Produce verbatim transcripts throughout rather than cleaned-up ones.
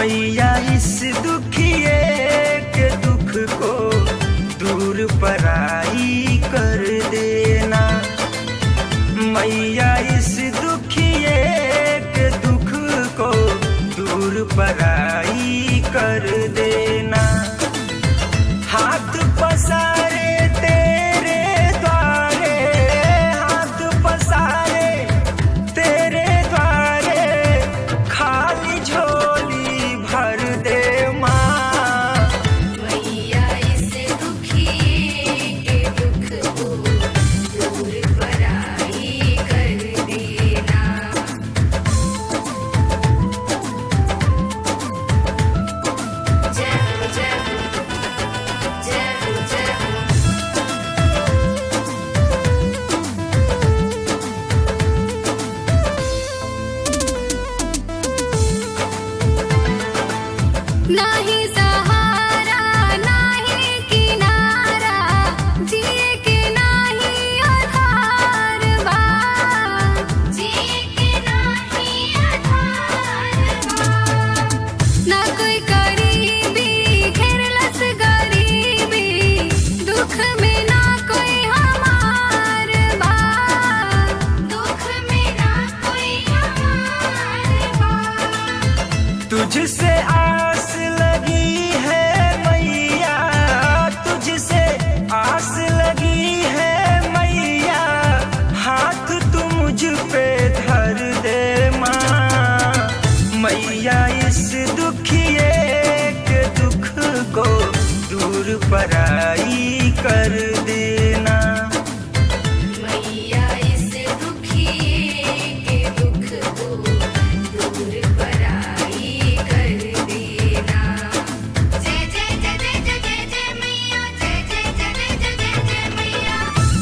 मैया इस दुखिए के दुख को दूर पराई कर देना। मैया इस दुखिए के दुख को दूर पराई कर देना। हाथ पसारे तेरे द्वारे, हाथ पसारे तेरे द्वारे, खाली झोली भर दे माँ। मैया इस दुखिए के दुख को दूर पराई कर देना। जय हो जय हो जय हो जय हो। नाही सहारा नाही किनारा, जिए के नाही आधार बा, जिए के नाही आधार बा। ना कोई करीबी घेरलस गरीबी, दुख में ना कोई हमार बा, दुख में ना कोई हमार बा। तुझसे आस लगी है मैया, तुझसे आस लगी है मैया, हाथ तू मुझ पे धर दे माँ। मैया इस दुखिए के दुख को दूर पराई कर देना। मैया इस दुखिए के दुख को दूर पराई कर देना। जय जय जय जय जय जय जय मैया, जय जय जय जय जय जय जय मैया।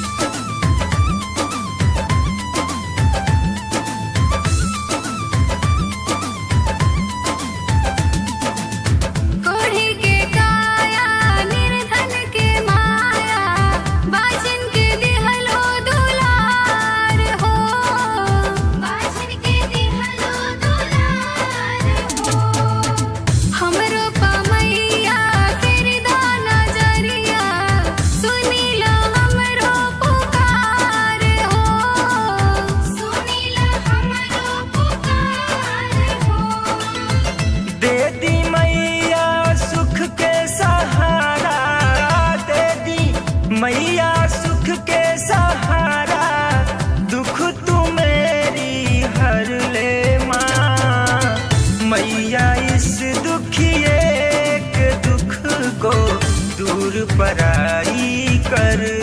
कोढ़ी के काया निर्धन के माया, बाजन के दिहलो दुलार हो, बाजन के दिहलो दुलार हो। हमरो पमैया तेरी दाना जरिया, सुनी लो हमरो पुकार हो, सुनी लो हमरो पुकार हो। दे दी मैया सुख के सहारा, दे दी मैया सुख के सहारा, दुख तू मेरी हर ले माँ। मैया इस दुखिए के दुख को दूर पराई कर